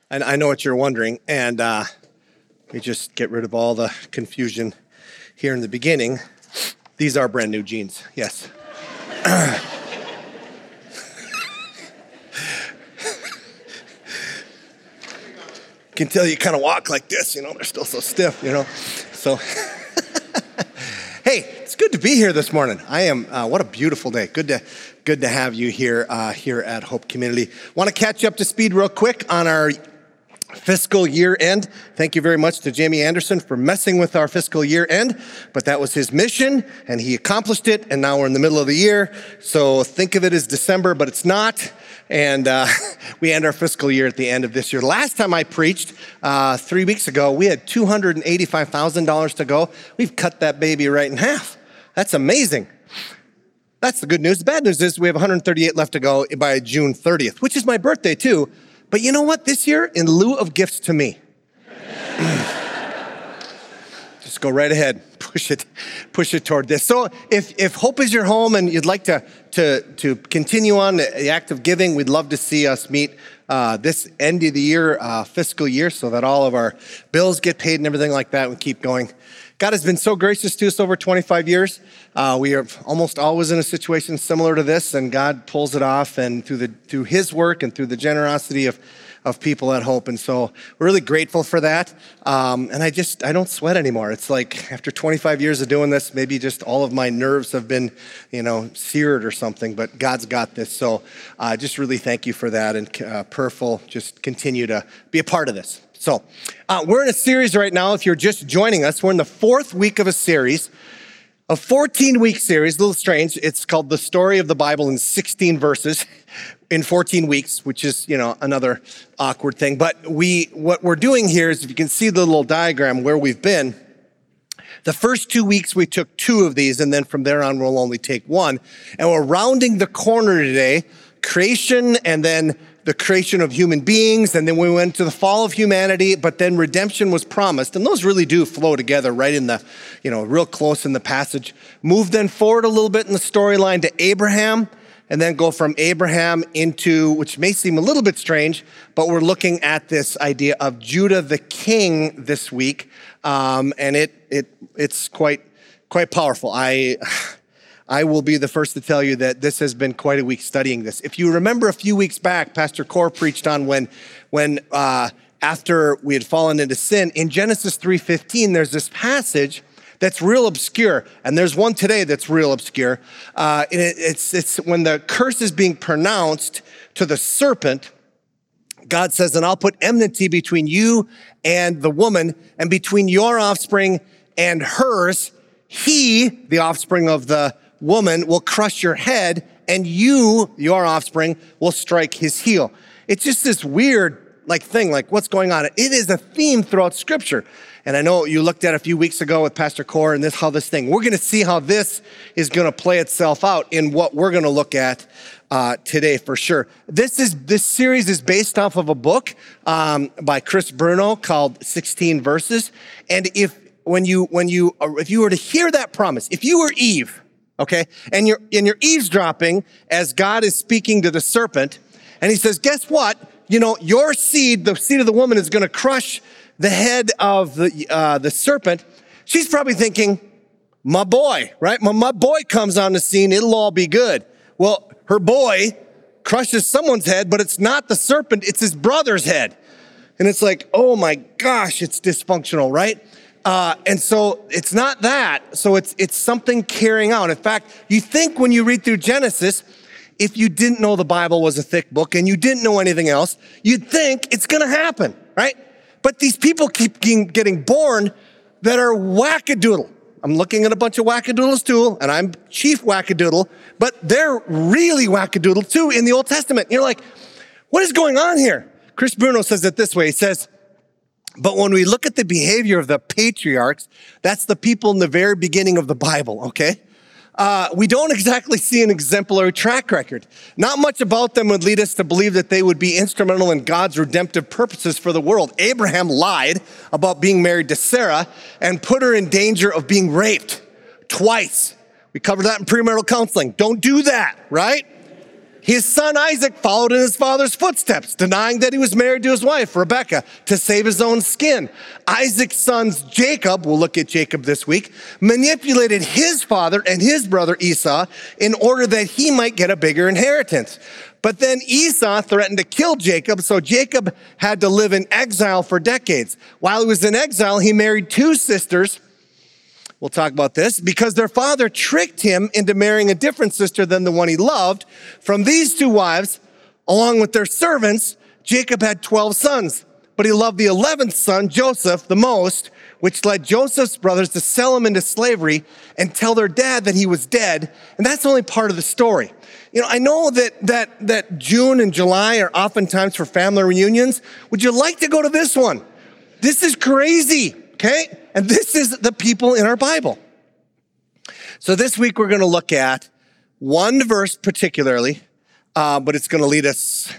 And I know what you're wondering, and we just get rid of all the confusion here in the beginning. These are brand new jeans, yes. Can tell you kind of walk like this, they're still so stiff, So, hey, it's good to be here this morning. I am, what a beautiful day. Good to have you here at Hope Community. Want to catch you up to speed real quick on our fiscal year end. Thank you very much to Jamie Anderson for messing with our fiscal year end, but that was his mission and he accomplished it, and now we're in the middle of the year. So think of it as December, but it's not. And we end our fiscal year at the end of this year. Last time I preached, 3 weeks ago, we had $285,000 to go. We've cut that baby right in half. That's amazing. That's the good news. The bad news is we have 138 left to go by June 30th, which is my birthday too. But you know what? This year, in lieu of gifts to me, just go right ahead, push it toward this. So if hope is your home and you'd like to continue on the act of giving, we'd love to see us meet this end of the year, fiscal year, so that all of our bills get paid and everything like that. We keep going. God has been so gracious to us over 25 years. We are almost always in a situation similar to this, and God pulls it off, and through His work and through the generosity of people at Hope. And so we're really grateful for that. And I don't sweat anymore. It's like after 25 years of doing this, maybe just all of my nerves have been, seared or something, but God's got this. So just really thank you for that. And Purful, just continue to be a part of this. So we're in a series right now. If you're just joining us, we're in the fourth week of a series, a 14-week series, a little strange. It's called The Story of the Bible in 16 verses in 14 weeks, which is, another awkward thing. But what we're doing here is, if you can see the little diagram where we've been, the first 2 weeks we took 2 of these, and then from there on we'll only take 1. And we're rounding the corner today, creation, and then the creation of human beings, and then we went to the fall of humanity, but then redemption was promised. And those really do flow together right in the, real close in the passage. Move then forward a little bit in the storyline to Abraham, and then go from Abraham into, which may seem a little bit strange, but we're looking at this idea of Judah the king this week. And it's quite powerful. I will be the first to tell you that this has been quite a week studying this. If you remember a few weeks back, Pastor Core preached on when after we had fallen into sin, in Genesis 3:15, there's this passage that's real obscure, and there's one today that's real obscure. It's when the curse is being pronounced to the serpent. God says, "And I'll put enmity between you and the woman, and between your offspring and hers. He, the offspring of the woman, will crush your head, and you, your offspring, will strike his heel." It's just this weird thing, what's going on? It is a theme throughout Scripture. And I know you looked at a few weeks ago with Pastor Core and we're going to see how this is going to play itself out in what we're going to look at today for sure. This series is based off of a book by Chris Bruno called 16 Verses. And if you were to hear that promise, if you were Eve, okay, and you're eavesdropping as God is speaking to the serpent, and he says, guess what? Your seed, the seed of the woman, is going to crush the head of the serpent. She's probably thinking, my boy, right? My boy comes on the scene, it'll all be good. Well, her boy crushes someone's head, but it's not the serpent, it's his brother's head. And it's like, oh my gosh, it's dysfunctional, right? And so it's not that. So it's something carrying out. In fact, you think when you read through Genesis, if you didn't know the Bible was a thick book and you didn't know anything else, you'd think it's going to happen, right? But these people keep getting born that are wackadoodle. I'm looking at a bunch of wackadoodles too, and I'm chief wackadoodle, but they're really wackadoodle too in the Old Testament. You're like, what is going on here? Chris Bruno says it this way. He says, but when we look at the behavior of the patriarchs, that's the people in the very beginning of the Bible, okay? We don't exactly see an exemplary track record. Not much about them would lead us to believe that they would be instrumental in God's redemptive purposes for the world. Abraham lied about being married to Sarah and put her in danger of being raped twice. We covered that in premarital counseling. Don't do that, right? His son Isaac followed in his father's footsteps, denying that he was married to his wife, Rebekah, to save his own skin. Isaac's sons, Jacob, we'll look at Jacob this week, manipulated his father and his brother Esau in order that he might get a bigger inheritance. But then Esau threatened to kill Jacob, so Jacob had to live in exile for decades. While he was in exile, he married two sisters. We'll talk about this because their father tricked him into marrying a different sister than the one he loved. From these two wives, along with their servants, Jacob had 12 sons, but he loved the 11th son, Joseph, the most, which led Joseph's brothers to sell him into slavery and tell their dad that he was dead. And that's only part of the story. You know, I know that June and July are oftentimes for family reunions. Would you like to go to this one? This is crazy, okay? And this is the people in our Bible. So this week we're going to look at one verse particularly, but it's going to lead us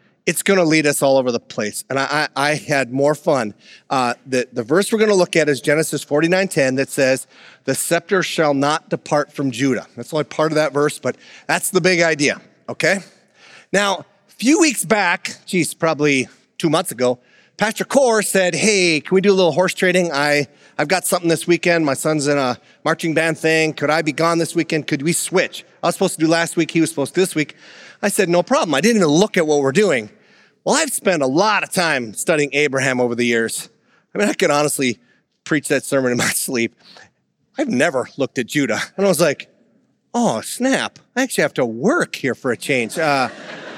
all over the place. And I had more fun. The verse we're going to look at is Genesis 49:10 that says, "The scepter shall not depart from Judah." That's only part of that verse, but that's the big idea, okay? Now, a few weeks back, probably 2 months ago, Pastor Core said, "Hey, can we do a little horse trading? I've got something this weekend. My son's in a marching band thing. Could I be gone this weekend? Could we switch? I was supposed to do last week. He was supposed to this week." I said, "No problem." I didn't even look at what we're doing. Well, I've spent a lot of time studying Abraham over the years. I mean, I could honestly preach that sermon in my sleep. I've never looked at Judah. And I was like, oh, snap. I actually have to work here for a change. So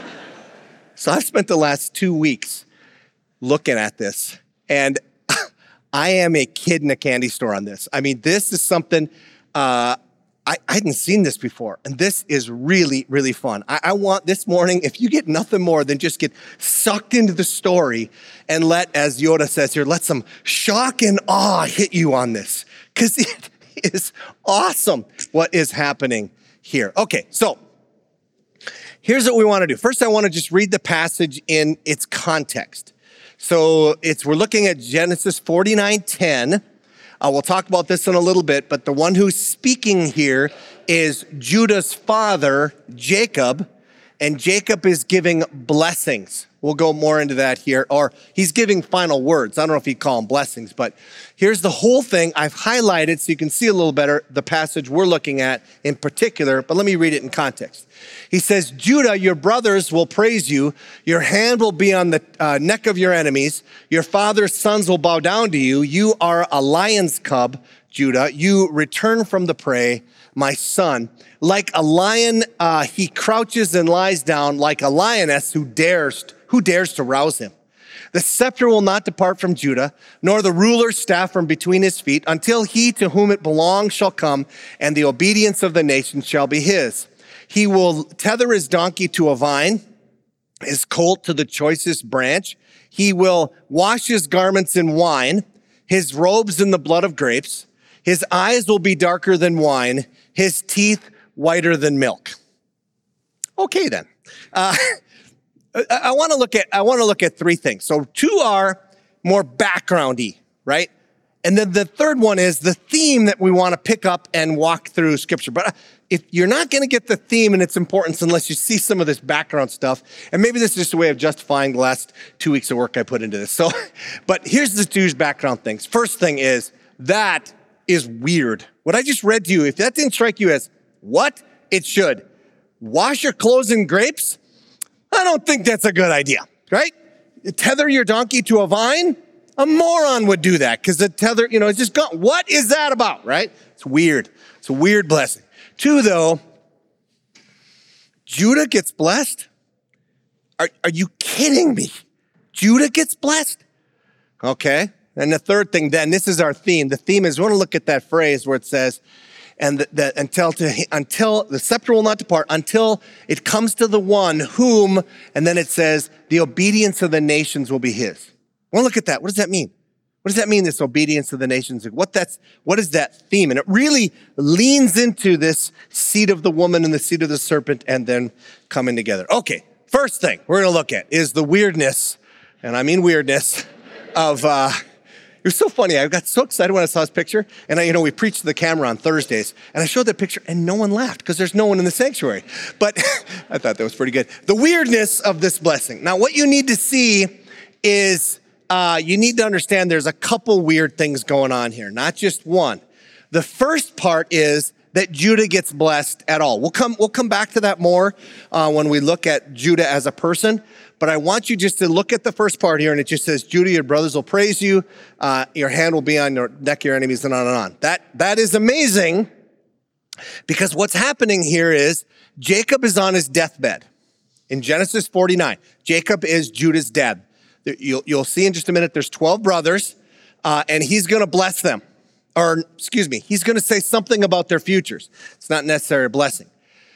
I've spent the last 2 weeks looking at this. And I am a kid in a candy store on this. I mean, this is something, I hadn't seen this before. And this is really, really fun. I want this morning, if you get nothing more than just get sucked into the story and let, as Yoda says here, let some shock and awe hit you on this. Because it is awesome what is happening here. Okay, so here's what we want to do. First, I want to just read the passage in its context. So we're looking at Genesis 49:10. We'll talk about this in a little bit, but the one who's speaking here is Judah's father, Jacob, and Jacob is giving blessings. We'll go more into that here, or he's giving final words. I don't know if he'd call them blessings, but here's the whole thing. I've highlighted so you can see a little better the passage we're looking at in particular, but let me read it in context. He says, "Judah, your brothers will praise you. Your hand will be on the neck of your enemies. Your father's sons will bow down to you. You are a lion's cub, Judah. You return from the prey, my son. Like a lion, he crouches and lies down, like a lioness who dares to rouse him. The scepter will not depart from Judah, nor the ruler's staff from between his feet, until he to whom it belongs shall come, and the obedience of the nations shall be his. He will tether his donkey to a vine, his colt to the choicest branch. He will wash his garments in wine, his robes in the blood of grapes. His eyes will be darker than wine, his teeth whiter than milk." Okay, then. I want to look at three things. So two are more backgroundy, right? And then the third one is the theme that we want to pick up and walk through Scripture. But if you're not going to get the theme and its importance unless you see some of this background stuff, and maybe this is just a way of justifying the last 2 weeks of work I put into this. So, but here's the two background things. First thing is, that is weird. What I just read to you, if that didn't strike you as what? It should. Wash your clothes in grapes? I don't think that's a good idea, right? Tether your donkey to a vine? A moron would do that because the tether, it's just gone. What is that about, right? It's weird. It's a weird blessing. Two, though, Judah gets blessed? Are you kidding me? Judah gets blessed? Okay. And the third thing then, this is our theme. The theme is, we want to look at that phrase where it says, and that until the scepter will not depart, until it comes to the one whom, and then it says, the obedience of the nations will be his. I want to look at that. What does that mean? What does that mean, this obedience of the nations? What is that theme? And it really leans into this seed of the woman and the seed of the serpent and then coming together. Okay, first thing we're going to look at is the weirdness, and I mean weirdness, of was so funny. I got so excited when I saw this picture. And we preach to the camera on Thursdays. And I showed that picture and no one laughed because there's no one in the sanctuary. But I thought that was pretty good. The weirdness of this blessing. Now, what you need to see is you need to understand there's a couple weird things going on here, not just one. The first part is that Judah gets blessed at all. We'll come back to that more when we look at Judah as a person. But I want you just to look at the first part here, and it just says, Judah, your brothers will praise you. Your hand will be on your neck, your enemies, and on and on. That is amazing, because what's happening here is Jacob is on his deathbed. In Genesis 49, Jacob is Judah's dad. You'll see in just a minute, there's 12 brothers, and he's going to bless them. He's going to say something about their futures. It's not necessarily a blessing.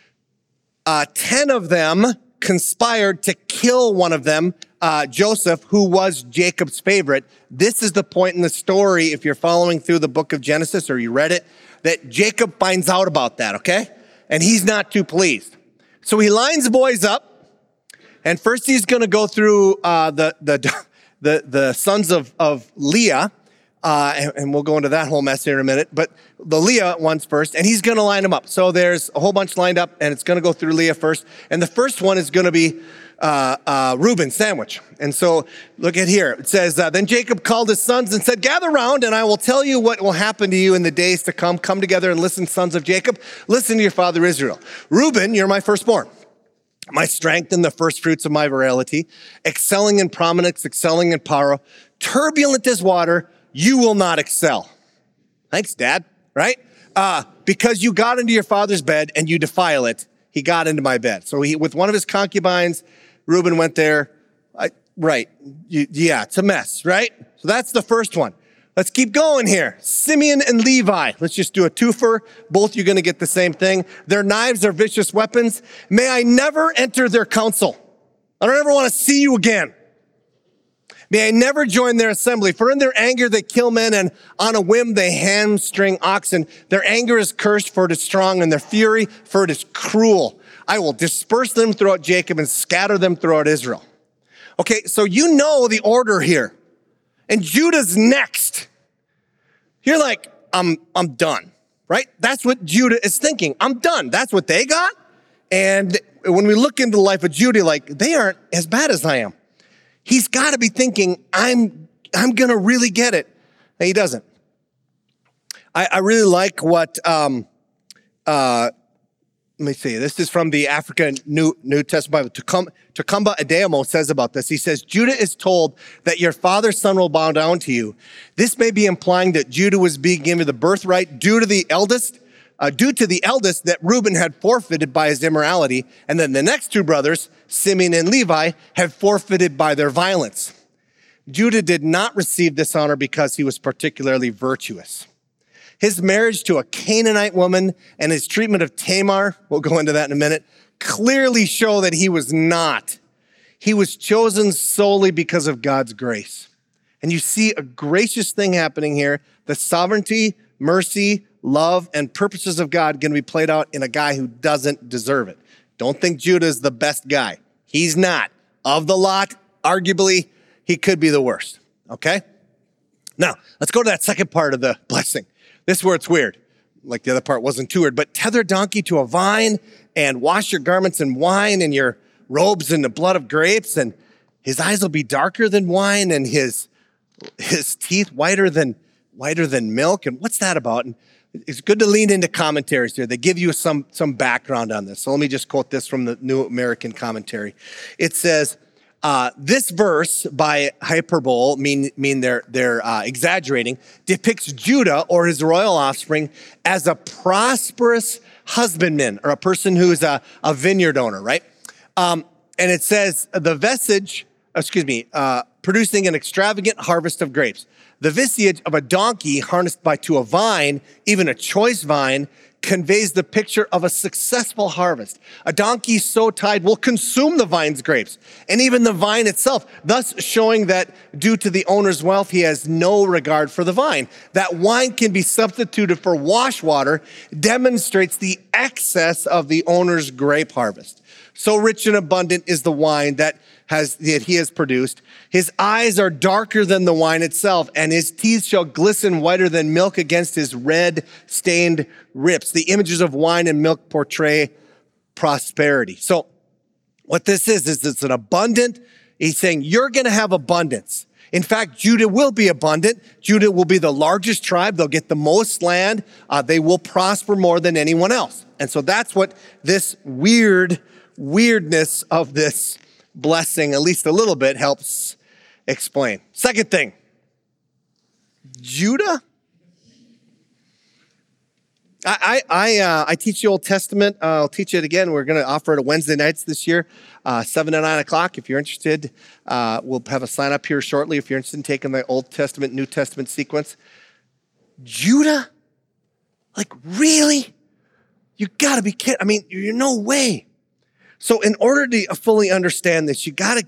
10 of them conspired to kill one of them, Joseph, who was Jacob's favorite. This is the point in the story, if you're following through the book of Genesis or you read it, that Jacob finds out about that, okay? And he's not too pleased. So he lines the boys up, and first he's going to go through the sons of Leah, and we'll go into that whole mess here in a minute, but the Leah ones first, and he's going to line them up. So there's a whole bunch lined up, and it's going to go through Leah first. And the first one is going to be Reuben's sandwich. And so look at here. It says, then Jacob called his sons and said, gather round, and I will tell you what will happen to you in the days to come. Come together and listen, sons of Jacob. Listen to your father Israel. Reuben, you're my firstborn, my strength and the first fruits of my virility, excelling in prominence, excelling in power, turbulent as water, you will not excel. Thanks, Dad, right? Because you got into your father's bed and you defile it, he got into my bed. So with one of his concubines, Reuben went there. It's a mess, right? So that's the first one. Let's keep going here. Simeon and Levi. Let's just do a twofer. Both you're going to get the same thing. Their knives are vicious weapons. May I never enter their council. I don't ever want to see you again. May I never join their assembly, for in their anger they kill men, and on a whim they hamstring oxen. Their anger is cursed, for it is strong, and their fury, for it is cruel. I will disperse them throughout Jacob and scatter them throughout Israel. Okay, so you know the order here. And Judah's next. You're like, I'm done, right? That's what Judah is thinking. I'm done. That's what they got. And when we look into the life of Judah, like, they aren't as bad as I am. He's got to be thinking, I'm going to really get it. And he doesn't. I really like what, let me see. This is from the African New Testament Bible. Takamba Ademo says about this. He says, Judah is told that your father's son will bow down to you. This may be implying that Judah was being given the birthright due to the eldest that Reuben had forfeited by his immorality, and then the next two brothers, Simeon and Levi, have forfeited by their violence. Judah did not receive this honor because he was particularly virtuous. His marriage to a Canaanite woman and his treatment of Tamar, we'll go into that in a minute, clearly show that he was not. He was chosen solely because of God's grace. And you see a gracious thing happening here. The sovereignty, mercy, love, and purposes of God going to be played out in a guy who doesn't deserve it. Don't think Judah's the best guy. He's not. Of the lot, arguably, he could be the worst. Okay? Now, let's go to that second part of the blessing. This is where it's weird. Like the other part wasn't too weird. But tether a donkey to a vine and wash your garments in wine and your robes in the blood of grapes. And his eyes will be darker than wine and his teeth whiter than milk. And what's that about? And it's good to lean into commentaries here. They give you some background on this. So let me just quote this from the New American Commentary. It says, this verse by hyperbole, mean they're exaggerating, depicts Judah or his royal offspring as a prosperous husbandman or a person who's a vineyard owner, right? And it says producing an extravagant harvest of grapes. The visage of a donkey harnessed to a vine, even a choice vine, conveys the picture of a successful harvest. A donkey so tied will consume the vine's grapes and even the vine itself, thus showing that due to the owner's wealth, he has no regard for the vine. That wine can be substituted for wash water demonstrates the excess of the owner's grape harvest. So rich and abundant is the wine that he has produced. His eyes are darker than the wine itself, and his teeth shall glisten whiter than milk against his red stained lips. The images of wine and milk portray prosperity. So what this is it's an abundant. He's saying you're going to have abundance. In fact, Judah will be abundant. Judah will be the largest tribe. They'll get the most land. They will prosper more than anyone else. And so that's what this weirdness of this blessing, at least a little bit, helps explain. Second thing, Judah. I teach the Old Testament. I'll teach it again. We're going to offer it on Wednesday nights this year, 7 to 9 o'clock. If you're interested, we'll have a sign up here shortly if you're interested in taking the Old Testament, New Testament sequence. Judah? Like, really? You got to be kidding. I mean, you're no way. So in order to fully understand this, you've got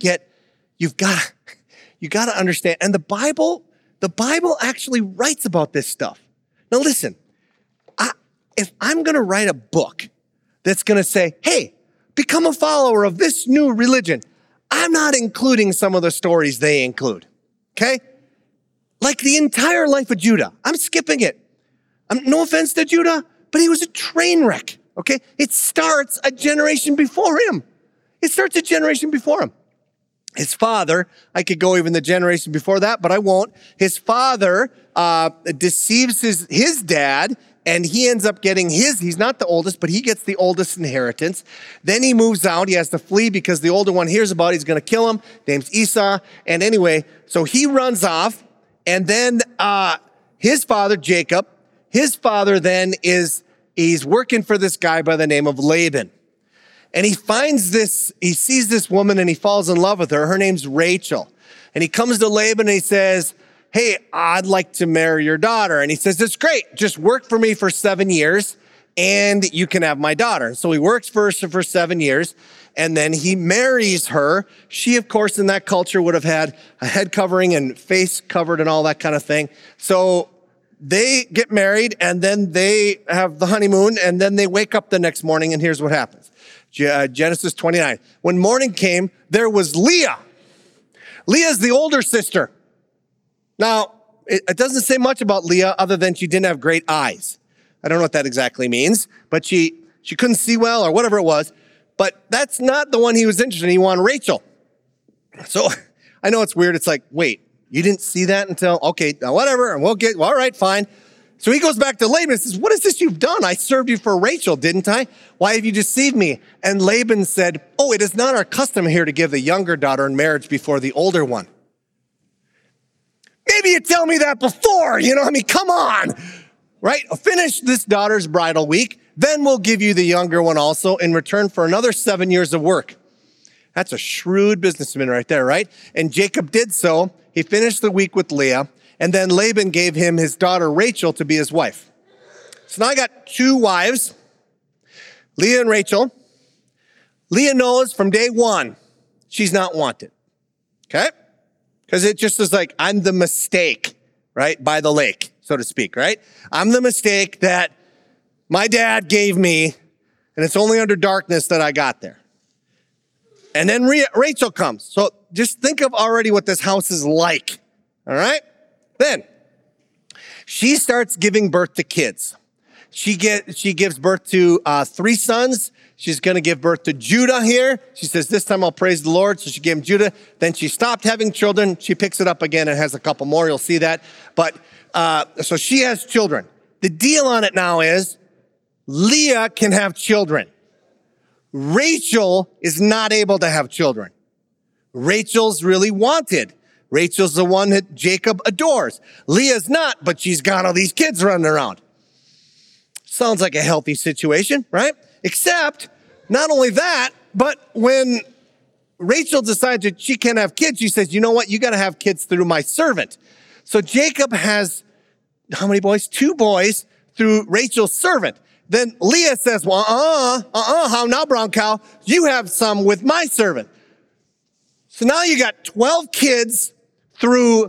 to understand. And the Bible actually writes about this stuff. Now listen, if I'm going to write a book that's going to say, hey, become a follower of this new religion, I'm not including some of the stories they include, okay? Like the entire life of Judah. I'm skipping it. No offense to Judah, but he was a train wreck, okay? It starts a generation before him. His father, I could go even the generation before that, but I won't. His father deceives his dad, and he ends up getting he's not the oldest, but he gets the oldest inheritance. Then he moves out. He has to flee because the older one hears about it. He's going to kill him. Name's Esau. And anyway, so he runs off. And then his father, Jacob, then he's working for this guy by the name of Laban. And he sees this woman and he falls in love with her. Her name's Rachel. And he comes to Laban and he says, hey, I'd like to marry your daughter. And he says, that's great. Just work for me for 7 years and you can have my daughter. So he works for 7 years and then he marries her. She, of course, in that culture would have had a head covering and face covered and all that kind of thing. So they get married and then they have the honeymoon and then they wake up the next morning and here's what happens. Genesis 29. When morning came, there was Leah. Leah's the older sister. Now, it doesn't say much about Leah other than she didn't have great eyes. I don't know what that exactly means, but she couldn't see well or whatever it was. But that's not the one he was interested in. He wanted Rachel. So I know it's weird. It's like, wait, you didn't see that until, okay, now whatever, and all right, fine. So he goes back to Laban and says, what is this you've done? I served you for Rachel, didn't I? Why have you deceived me? And Laban said, oh, it is not our custom here to give the younger daughter in marriage before the older one. Maybe you tell me that before, come on, right? Finish this daughter's bridal week. Then we'll give you the younger one also in return for another 7 years of work. That's a shrewd businessman right there, right? And Jacob did so. He finished the week with Leah, and then Laban gave him his daughter Rachel to be his wife. So now I got 2 wives, Leah and Rachel. Leah knows from day one she's not wanted, okay? Because it just is like, I'm the mistake, right? By the lake, so to speak, right? I'm the mistake that my dad gave me, and it's only under darkness that I got there. And then Rachel comes. So just think of already what this house is like, all right? Then she starts giving birth to kids. She gives birth to 3 sons. She's going to give birth to Judah here. She says, this time I'll praise the Lord. So she gave him Judah. Then she stopped having children. She picks it up again and has a couple more. You'll see that. But so she has children. The deal on it now is Leah can have children. Rachel is not able to have children. Rachel's really wanted. Rachel's the one that Jacob adores. Leah's not, but she's got all these kids running around. Sounds like a healthy situation, right? Except, not only that, but when Rachel decides that she can't have kids, she says, you know what? You got to have kids through my servant. So Jacob has, how many boys? 2 boys through Rachel's servant. Then Leah says, well, how now, brown cow? You have some with my servant. So now you got 12 kids through,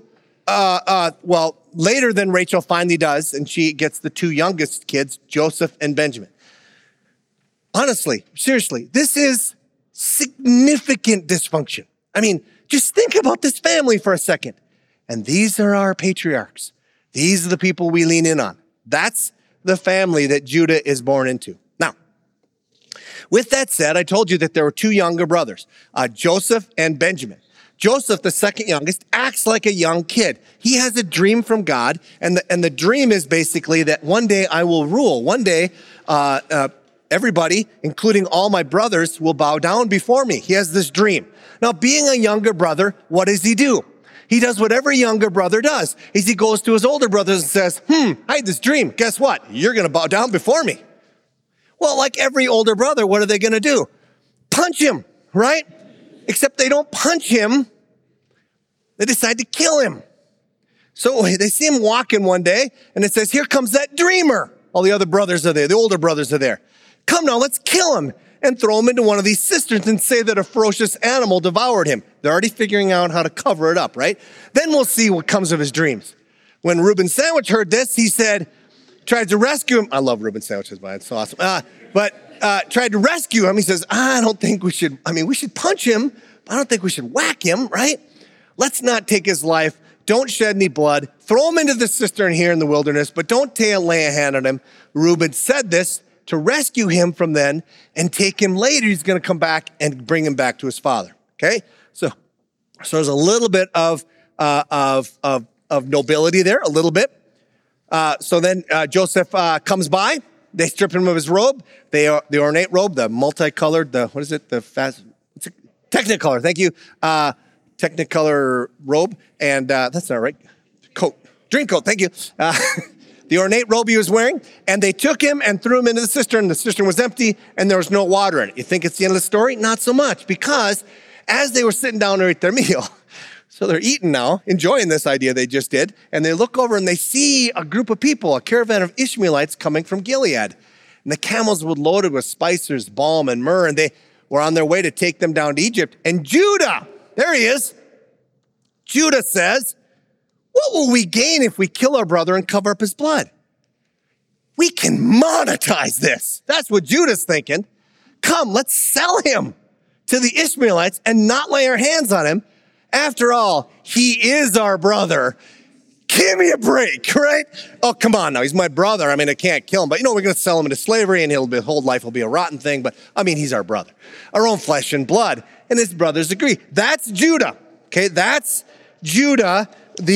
later than Rachel finally does, and she gets the 2 youngest kids, Joseph and Benjamin. Honestly, seriously, this is Significant dysfunction. I mean, just think about this family for a second. And these are our patriarchs. These are the people we lean in on. That's the family that Judah is born into. Now, with that said, I told you that there were two younger brothers, Joseph and Benjamin. Joseph, the second youngest, acts like a young kid. He has a dream from God, and the dream is basically that one day I will rule. One day, everybody, including all my brothers, will bow down before me. He has this dream. Now, being a younger brother, what does he do? He does what every younger brother does, is he goes to his older brothers and says, I had this dream. Guess what? You're going to bow down before me. Well, like every older brother, what are they going to do? Punch him, right? Except they don't punch him. They decide to kill him. So they see him walking one day, and it says, here comes that dreamer. All the other brothers are there. The older brothers are there. Come now, let's kill him and throw him into one of these cisterns and say that a ferocious animal devoured him. They're already figuring out how to cover it up, right? Then we'll see what comes of his dreams. When Reuben Sandwich heard this, he said, tried to rescue him. I love Reuben Sandwiches, man. It's so awesome. Tried to rescue him. He says, I don't think we should punch him, but I don't think we should whack him, right? Let's not take his life. Don't shed any blood. Throw him into the cistern here in the wilderness, but don't lay a hand on him. Reuben said this to rescue him from then and take him later. He's going to come back and bring him back to his father. Okay? So there's a little bit of nobility there, a little bit. So then Joseph comes by. They strip him of his robe, the ornate robe, the multicolored, Technicolor, thank you. Technicolor robe, and that's not right. Dream coat, thank you. The ornate robe he was wearing, and they took him and threw him into the cistern. The cistern was empty, and there was no water in it. You think it's the end of the story? Not so much, because as they were sitting down to eat their meal, so they're eating now, enjoying this idea they just did, and they look over and they see a group of people, a caravan of Ishmaelites coming from Gilead. And the camels were loaded with spices, balm, and myrrh, and they were on their way to take them down to Egypt. And Judah, there he is. Judah says, what will we gain if we kill our brother and cover up his blood? We can monetize this. That's what Judah's thinking. Come, let's sell him to the Ishmaelites and not lay our hands on him. After all, he is our brother. Give me a break, right? Oh, come on now. He's my brother. I mean, I can't kill him. But, we're going to sell him into slavery and his whole life will be a rotten thing. But, he's our brother. Our own flesh and blood. And his brothers agree. That's Judah. Okay, that's Judah.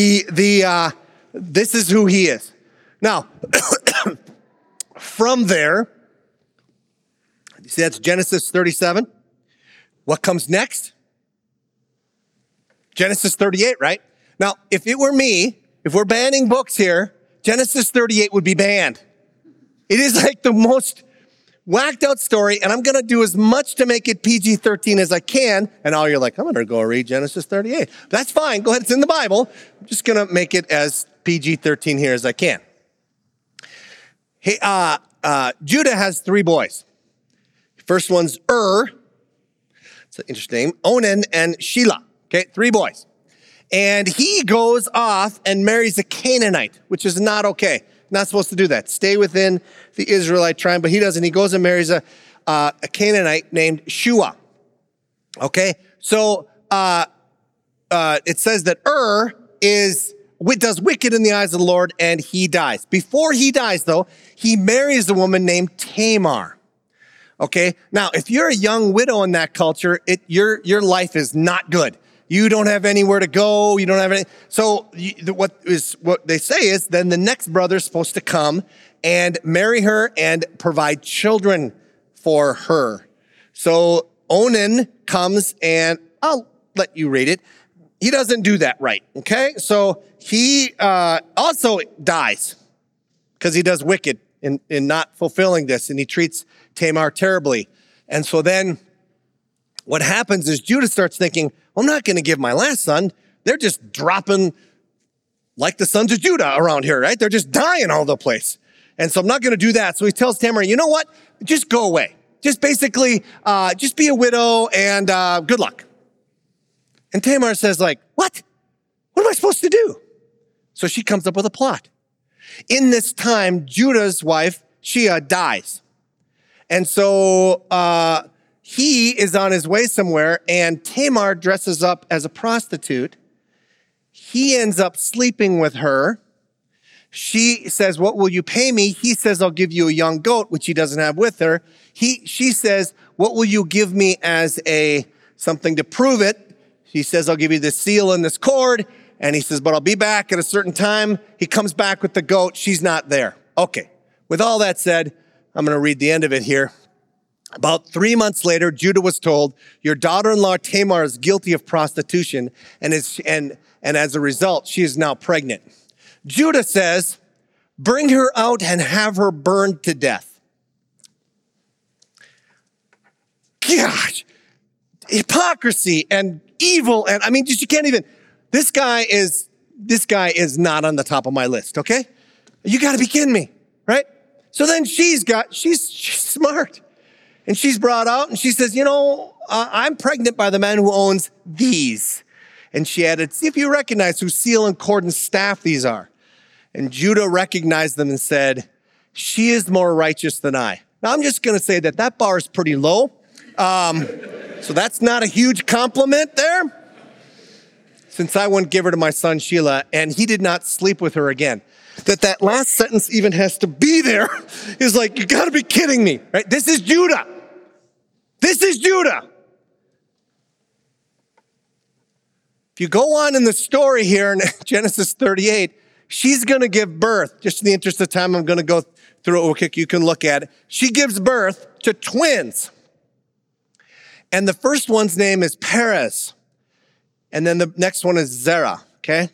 This is who he is. Now, from there, you see that's Genesis 37. What comes next? Genesis 38, right? Now, if it were me, if we're banning books here, Genesis 38 would be banned. It is like the most whacked out story, and I'm going to do as much to make it PG-13 as I can. And all you're like, I'm going to go read Genesis 38. That's fine. Go ahead. It's in the Bible. I'm just going to make it as PG-13 here as I can. Hey, Judah has three boys. First one's it's an interesting name, Onan and Shelah. Okay, three boys. And he goes off and marries a Canaanite, which is not okay. Not supposed to do that. Stay within the Israelite tribe, but he doesn't. He goes and marries a Canaanite named Shua. Okay, so it says that does wicked in the eyes of the Lord, and he dies. Before he dies, though, he marries a woman named Tamar. Okay, now if you're a young widow in that culture, your life is not good. You don't have anywhere to go. You don't have any. So what they say is then the next brother's supposed to come and marry her and provide children for her. So Onan comes and I'll let you read it. He doesn't do that right. Okay. So he also dies because he does wicked in not fulfilling this, and he treats Tamar terribly. And so then what happens is Judah starts thinking, I'm not going to give my last son. They're just dropping like the sons of Judah around here, right? They're just dying all over the place. And so I'm not going to do that. So he tells Tamar, you know what? Just go away. Just basically, just be a widow and good luck. And Tamar says like, what? What am I supposed to do? So she comes up with a plot. In this time, Judah's wife, Shea, dies. And so he is on his way somewhere, and Tamar dresses up as a prostitute. He ends up sleeping with her. She says, what will you pay me? He says, I'll give you a young goat, which he doesn't have with her. She says, what will you give me as something to prove it? He says, I'll give you this seal and this cord. And he says, but I'll be back at a certain time. He comes back with the goat. She's not there. Okay. With all that said, I'm going to read the end of it here. About 3 months later, Judah was told, your daughter-in-law Tamar is guilty of prostitution, and as a result, she is now pregnant. Judah says, bring her out and have her burned to death. Gosh, hypocrisy and evil, and I mean, just you can't even. This guy is not on the top of my list. Okay, you got to be kidding me, right? So then she's smart. And she's brought out and she says, I'm pregnant by the man who owns these. And she added, see if you recognize whose seal and cord and staff these are. And Judah recognized them and said, she is more righteous than I. Now, I'm just going to say that bar is pretty low. So that's not a huge compliment there. Since I wouldn't give her to my son Sheila, and he did not sleep with her again. That last sentence even has to be there is like, you got to be kidding me, right? This is Judah. This is Judah. If you go on in the story here in Genesis 38, she's going to give birth. Just in the interest of time, I'm going to go through it real quick. You can look at it. She gives birth to twins. And the first one's name is Perez. And then the next one is Zerah, okay?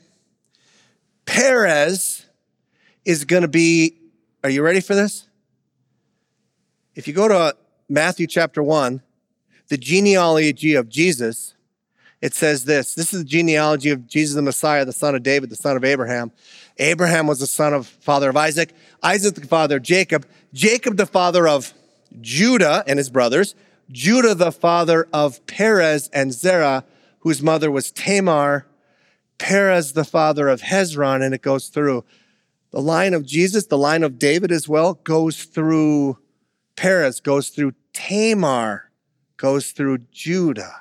Perez is going to be, are you ready for this? If you go to Matthew chapter 1, the genealogy of Jesus, it says this. This is the genealogy of Jesus the Messiah, the son of David, the son of Abraham. Abraham was the father of Isaac. Isaac the father of Jacob. Jacob the father of Judah and his brothers. Judah the father of Perez and Zerah, whose mother was Tamar. Perez the father of Hezron, and it goes through. The line of Jesus, the line of David as well, goes through Perez, goes through Tamar, goes through Judah.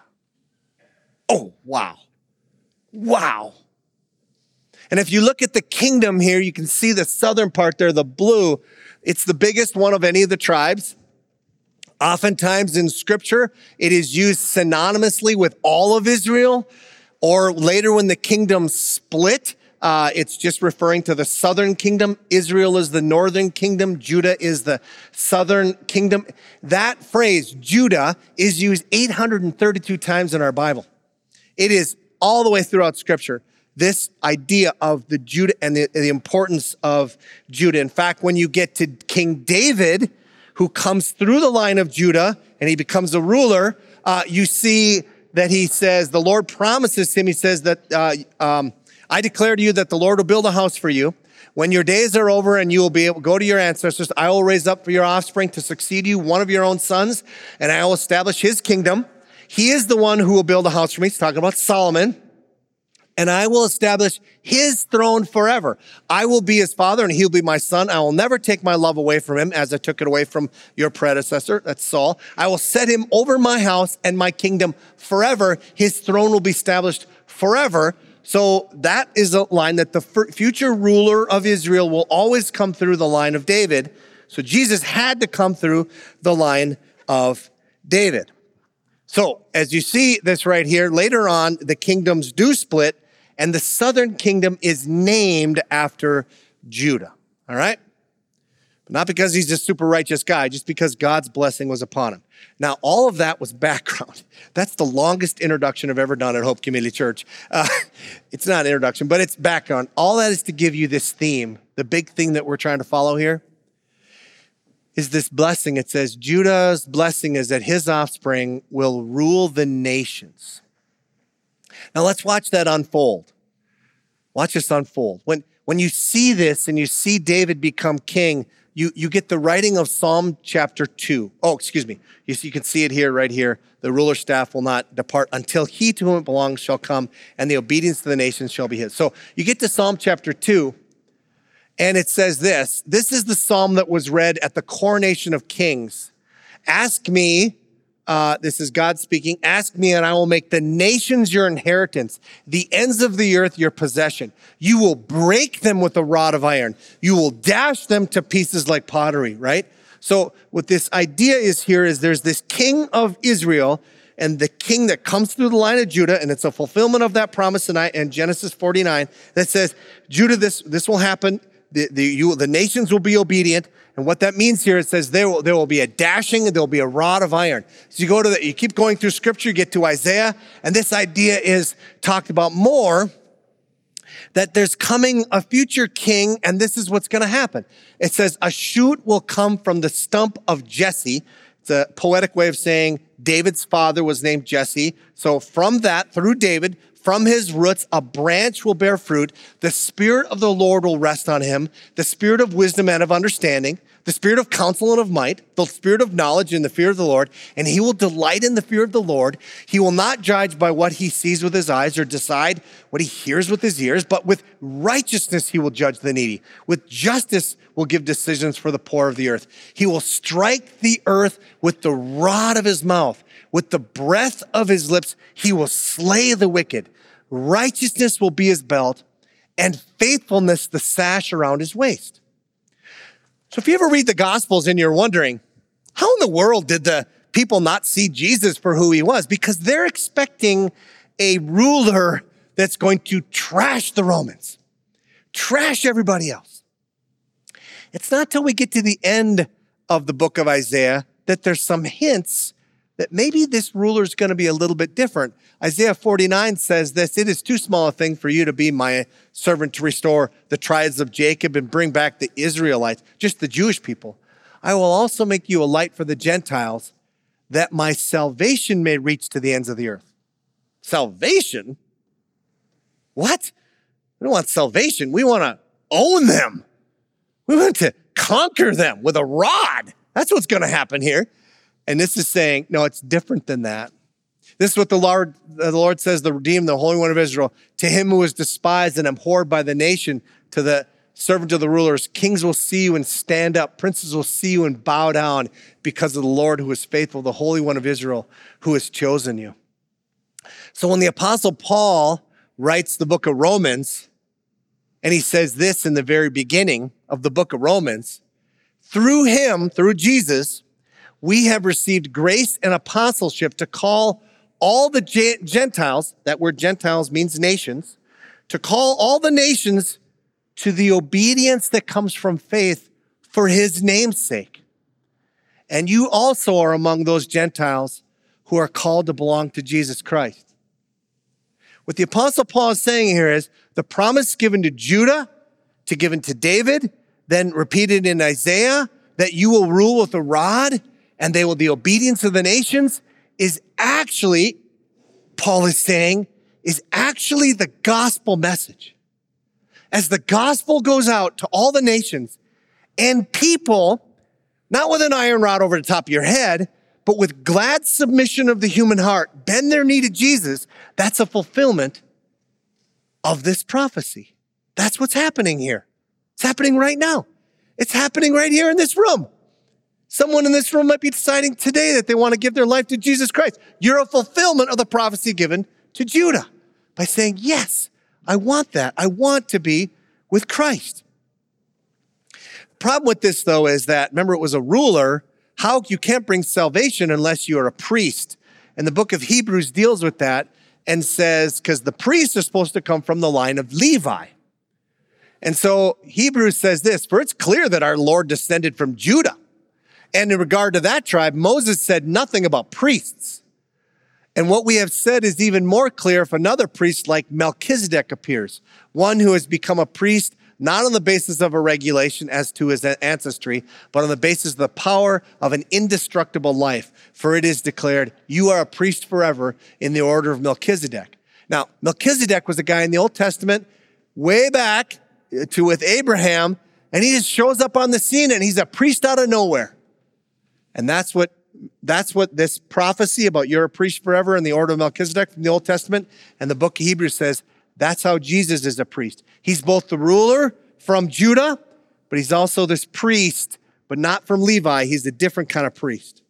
Oh, wow. Wow. And if you look at the kingdom here, you can see the southern part there, the blue. It's the biggest one of any of the tribes. Oftentimes in scripture, it is used synonymously with all of Israel, or later when the kingdom split, it's just referring to the southern kingdom. Israel is the northern kingdom. Judah is the southern kingdom. That phrase, Judah, is used 832 times in our Bible. It is all the way throughout Scripture, this idea of the Judah and the importance of Judah. In fact, when you get to King David, who comes through the line of Judah and he becomes a ruler, you see that he says, the Lord promises him, he says that, I declare to you that the Lord will build a house for you. When your days are over and you will be able to go to your ancestors, I will raise up for your offspring to succeed you, one of your own sons, and I will establish his kingdom. He is the one who will build a house for me. He's talking about Solomon. And I will establish his throne forever. I will be his father and he'll be my son. I will never take my love away from him as I took it away from your predecessor, that's Saul. I will set him over my house and my kingdom forever. His throne will be established forever. So that is a line that the future ruler of Israel will always come through the line of David. So Jesus had to come through the line of David. So as you see this right here, later on, the kingdoms do split, and the southern kingdom is named after Judah, all right? But not because he's a super righteous guy, just because God's blessing was upon him. Now, all of that was background. That's the longest introduction I've ever done at Hope Community Church. It's not an introduction, but it's background. All that is to give you this theme, the big thing that we're trying to follow here, is this blessing. It says, Judah's blessing is that his offspring will rule the nations. Now let's watch that unfold. Watch this unfold. When you see this and you see David become king, you get the writing of Psalm chapter 2. Oh, excuse me. You can see it here, right here. The ruler's staff will not depart until he to whom it belongs shall come, and the obedience to the nations shall be his. So you get to Psalm chapter 2, and it says this. This is the psalm that was read at the coronation of kings. Ask me this is God speaking, ask me and I will make the nations your inheritance, the ends of the earth your possession. You will break them with a rod of iron. You will dash them to pieces like pottery, right? So what this idea is here is there's this king of Israel and the king that comes through the line of Judah, and it's a fulfillment of that promise in Genesis 49 that says, Judah, this will happen. The nations will be obedient. And what that means here, it says there will be a dashing and there will be a rod of iron. So you keep going through scripture, you get to Isaiah, and this idea is talked about more, that there's coming a future king, and this is what's going to happen. It says, a shoot will come from the stump of Jesse. It's a poetic way of saying David's father was named Jesse. So from that, through David, from his roots, a branch will bear fruit. The Spirit of the Lord will rest on him, the Spirit of wisdom and of understanding, the Spirit of counsel and of might, the Spirit of knowledge and the fear of the Lord. And he will delight in the fear of the Lord. He will not judge by what he sees with his eyes or decide what he hears with his ears, but with righteousness he will judge the needy. With justice will give decisions for the poor of the earth. He will strike the earth with the rod of his mouth. With the breath of his lips, he will slay the wicked. Righteousness will be his belt, and faithfulness the sash around his waist. So if you ever read the Gospels and you're wondering, how in the world did the people not see Jesus for who he was? Because they're expecting a ruler that's going to trash the Romans, trash everybody else. It's not till we get to the end of the book of Isaiah that there's some hints that maybe this ruler is going to be a little bit different. Isaiah 49 says this, it is too small a thing for you to be my servant to restore the tribes of Jacob and bring back the Israelites, just the Jewish people. I will also make you a light for the Gentiles, that my salvation may reach to the ends of the earth. Salvation? What? We don't want salvation. We want to own them. We want to conquer them with a rod. That's what's going to happen here. And this is saying, no, it's different than that. This is what the Lord says, the redeemed, the Holy One of Israel. To him who is despised and abhorred by the nation, to the servant of the rulers, kings will see you and stand up. Princes will see you and bow down because of the Lord who is faithful, the Holy One of Israel who has chosen you. So when the Apostle Paul writes the book of Romans, and he says this in the very beginning of the book of Romans, through him, through Jesus, we have received grace and apostleship to call all the Gentiles, that word Gentiles means nations, to call all the nations to the obedience that comes from faith for his name's sake. And you also are among those Gentiles who are called to belong to Jesus Christ. What the Apostle Paul is saying here is the promise given to Judah, given to David, then repeated in Isaiah, that you will rule with a rod, and they will the obedience of the nations is actually, Paul is saying, is actually the gospel message. As the gospel goes out to all the nations and people, not with an iron rod over the top of your head, but with glad submission of the human heart, bend their knee to Jesus, that's a fulfillment of this prophecy. That's what's happening here. It's happening right now. It's happening right here in this room. Someone in this room might be deciding today that they want to give their life to Jesus Christ. You're a fulfillment of the prophecy given to Judah by saying, yes, I want that. I want to be with Christ. The problem with this, though, is that, remember, it was a ruler. How you can't bring salvation unless you are a priest. And the book of Hebrews deals with that and says, because the priests are supposed to come from the line of Levi. And so Hebrews says this, for it's clear that our Lord descended from Judah. And in regard to that tribe, Moses said nothing about priests. And what we have said is even more clear if another priest like Melchizedek appears, one who has become a priest not on the basis of a regulation as to his ancestry, but on the basis of the power of an indestructible life. For it is declared, you are a priest forever in the order of Melchizedek. Now, Melchizedek was a guy in the Old Testament way back to with Abraham, and he just shows up on the scene and he's a priest out of nowhere. And that's what this prophecy about you're a priest forever in the order of Melchizedek from the Old Testament and the book of Hebrews says, that's how Jesus is a priest. He's both the ruler from Judah, but he's also this priest, but not from Levi. He's a different kind of priest.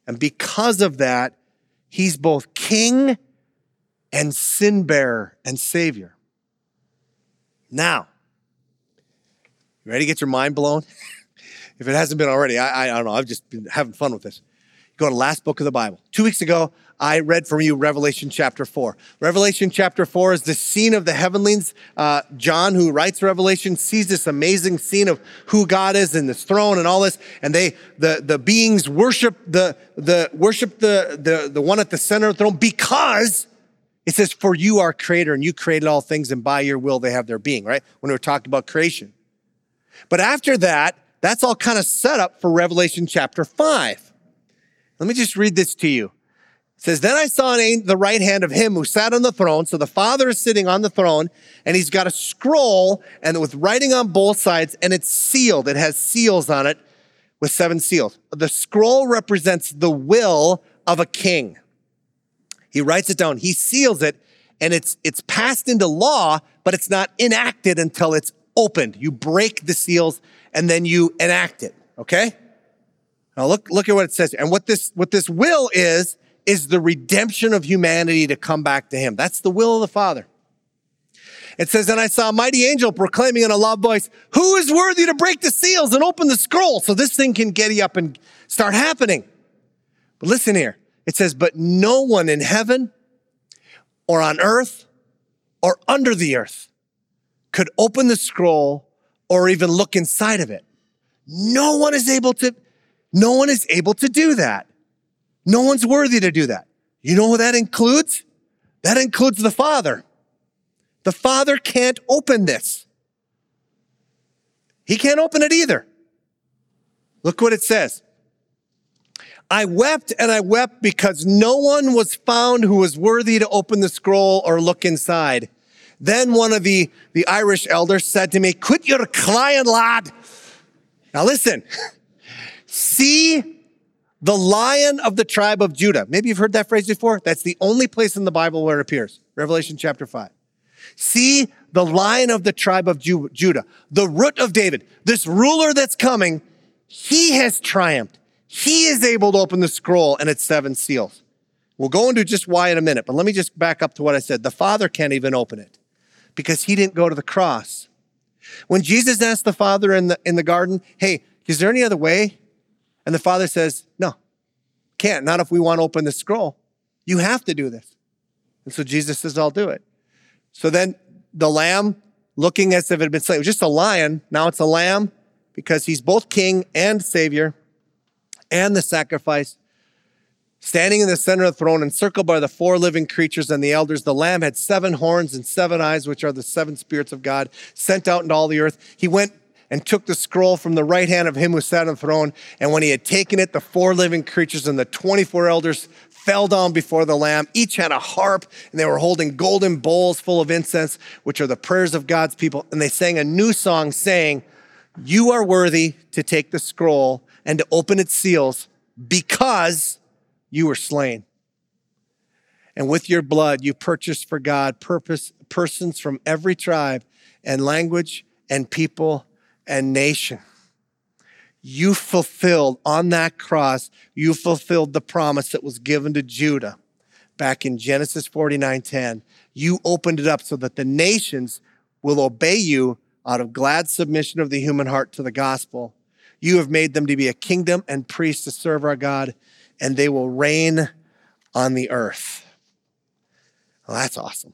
And because of that, he's both king and sin bearer and savior. Now, you ready to get your mind blown? If it hasn't been already, I don't know. I've just been having fun with this. Go to the last book of the Bible. 2 weeks ago, I read from you Revelation chapter 4. Revelation chapter 4 is the scene of the heavenlies. John, who writes Revelation, sees this amazing scene of who God is and this throne and all this. And the beings worship the one at the center of the throne, because it says, for you are creator and you created all things, and by your will they have their being, right? When we were talking about creation. But after that, that's all kind of set up for Revelation chapter 5. Let me just read this to you. It says, then I saw the right hand of him who sat on the throne. So the Father is sitting on the throne, and he's got a scroll and with writing on both sides, and it's sealed. It has seals on it with 7 seals. The scroll represents the will of a king. He writes it down. He seals it, and it's passed into law, but it's not enacted until it's opened. You break the seals, and then you enact it, okay? Now look at what it says. And what this will is the redemption of humanity to come back to him. That's the will of the Father. It says, and I saw a mighty angel proclaiming in a loud voice, who is worthy to break the seals and open the scroll so this thing can get up and start happening? But listen here. It says, but no one in heaven or on earth or under the earth could open the scroll or even look inside of it. No one is able to do that. No one's worthy to do that. You know who that includes? That includes the Father. The Father can't open this. He can't open it either. Look what it says. I wept and I wept because no one was found who was worthy to open the scroll or look inside. Then one of the Irish elders said to me, quit your crying, lad. Now listen, see the Lion of the tribe of Judah. Maybe you've heard that phrase before. That's the only place in the Bible where it appears. Revelation chapter 5. See the Lion of the tribe of Judah, the root of David, this ruler that's coming. He has triumphed. He is able to open the scroll and its 7 seals. We'll go into just why in a minute, but let me just back up to what I said. The Father can't even open it because he didn't go to the cross. When Jesus asked the Father in the garden, hey, is there any other way? And the Father says, no, can't. Not if we want to open the scroll. You have to do this. And so Jesus says, I'll do it. So then the lamb, looking as if it had been slain, it was just a lion. Now it's a lamb because he's both king and savior and the sacrifice. Standing in the center of the throne, encircled by the 4 living creatures and the elders, the Lamb had 7 horns and 7 eyes, which are the 7 spirits of God, sent out into all the earth. He went and took the scroll from the right hand of him who sat on the throne. And when he had taken it, the 4 living creatures and the 24 elders fell down before the Lamb. Each had a harp, and they were holding golden bowls full of incense, which are the prayers of God's people. And they sang a new song saying, you are worthy to take the scroll and to open its seals because you were slain. And with your blood, you purchased for God persons from every tribe and language and people and nation. You fulfilled on that cross, you fulfilled the promise that was given to Judah back in Genesis 49:10. You opened it up so that the nations will obey you out of glad submission of the human heart to the gospel. You have made them to be a kingdom and priests to serve our God, and they will reign on the earth. Well, that's awesome.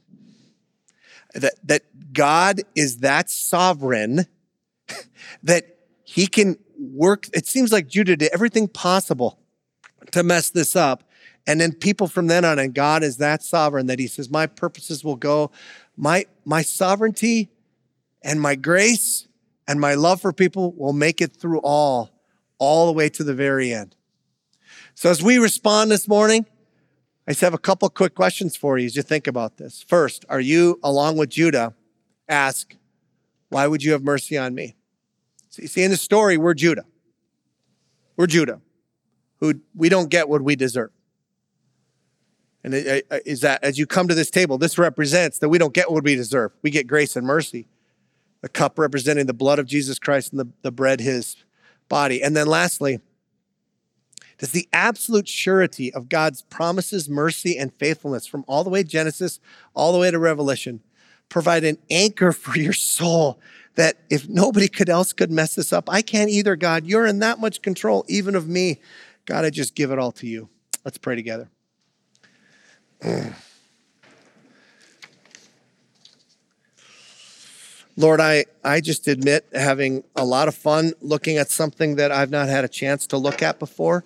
That God is that sovereign that he can work. It seems like Judah did everything possible to mess this up. And then people from then on, and God is that sovereign that he says, my purposes will go, my sovereignty and my grace and my love for people will make it through all the way to the very end. So as we respond this morning, I just have a couple quick questions for you as you think about this. First, are you, along with Judah, ask, why would you have mercy on me? So you see, in the story, we're Judah. We're Judah, who we don't get what we deserve. And is that as you come to this table, this represents that we don't get what we deserve. We get grace and mercy. The cup representing the blood of Jesus Christ and the bread, his body. And then lastly, Does the absolute surety of God's promises, mercy, and faithfulness from all the way Genesis, all the way to Revelation, provide an anchor for your soul that if nobody else could mess this up, I can't either, God. You're in that much control, even of me. God, I just give it all to you. Let's pray together. Lord, I just admit having a lot of fun looking at something that I've not had a chance to look at before.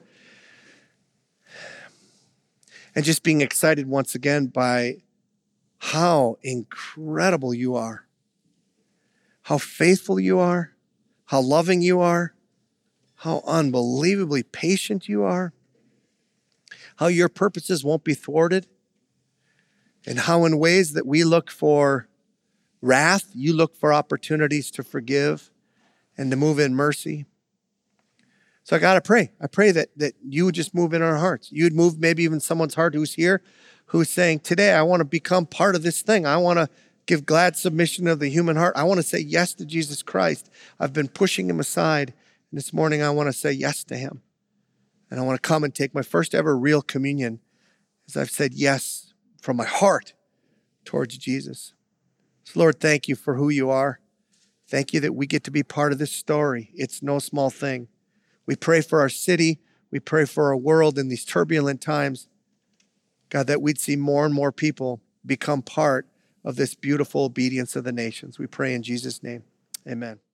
And just being excited once again by how incredible you are, how faithful you are, how loving you are, how unbelievably patient you are, how your purposes won't be thwarted, and how in ways that we look for wrath, you look for opportunities to forgive and to move in mercy. So God, I pray that you would just move in our hearts. You'd move maybe even someone's heart who's here, who's saying, today I want to become part of this thing. I want to give glad submission of the human heart. I want to say yes to Jesus Christ. I've been pushing him aside. And this morning I want to say yes to him. And I want to come and take my first ever real communion as I've said yes from my heart towards Jesus. So Lord, thank you for who you are. Thank you that we get to be part of this story. It's no small thing. We pray for our city. We pray for our world in these turbulent times. God, that we'd see more and more people become part of this beautiful obedience of the nations. We pray in Jesus' name. Amen.